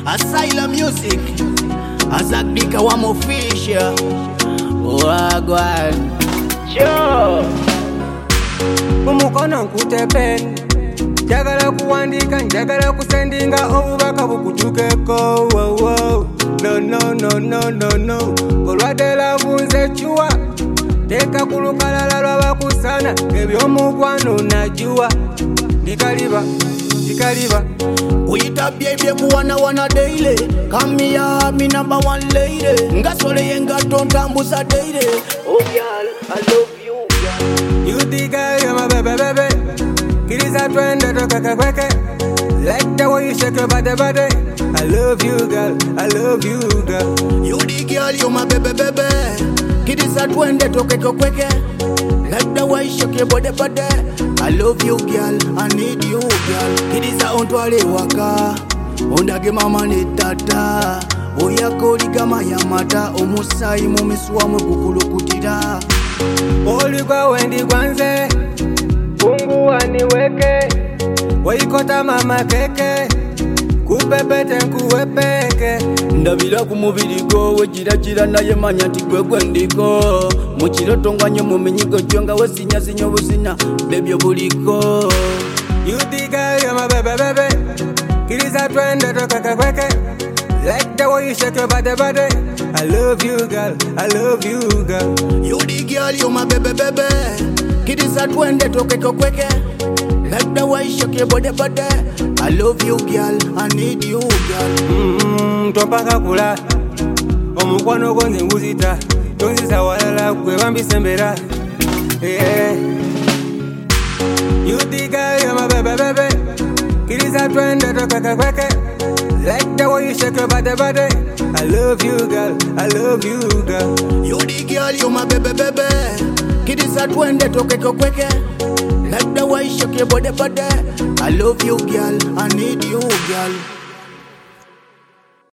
Asylum Music, Azakdika Wamofisha Wagwan Cho Umukono nkute pen Njagala kuwandika, njagala kusendinga obubaka bukutukeko No Kolwadela bunze chua Teka kulukalala lwabakusana Ebyomukwano najua Ndikaliba Uyita baby kuwana daily. Come here, me number one lady. Ngasole yenga tontambuza daily. Oh girl, I love you girl. You the girl, you're my baby. Kiriza twende toka kweke. Like the way you shake your body. I love you girl, I love you girl. You the girl, you're my baby. Kiriza twende toka kweke. Like the way you shake your body. I love you girl, I need you girl. Kiriza ontwale waka. Ondage mama ne tata. Oyakoli kama yamata. Omusai mumiswa mukukulukutira. Oligwa wendi gwanze Pungu waniweke Waikota mama keke Kupepete nkuwepeke Ndabira kumubiriko wejira naye manya nti gwe ndiko Mukiroto ngwanye mumenyigo jonga wesinya busina baby obuliko. You the girl, you're my baby. Kiriza twende toka kweke. Like the way you shake your body. I love you girl, I love you girl. You the girl, you're my baby. Kiriza twende toka kweke. Like the way you shake your body. I love you girl, I need you girl. Tompaka kula Omukwano gonze nguzita Tonzisa walala kwe wambisembera You the girl, you're my baby. Kiriza twende toka kweke. Like the way you shake your body. I love you girl, I love you girl. You the girl, you're my baby. Kiriza twende toka kweke. Like the way you shake your body. I love you girl, I need you girl.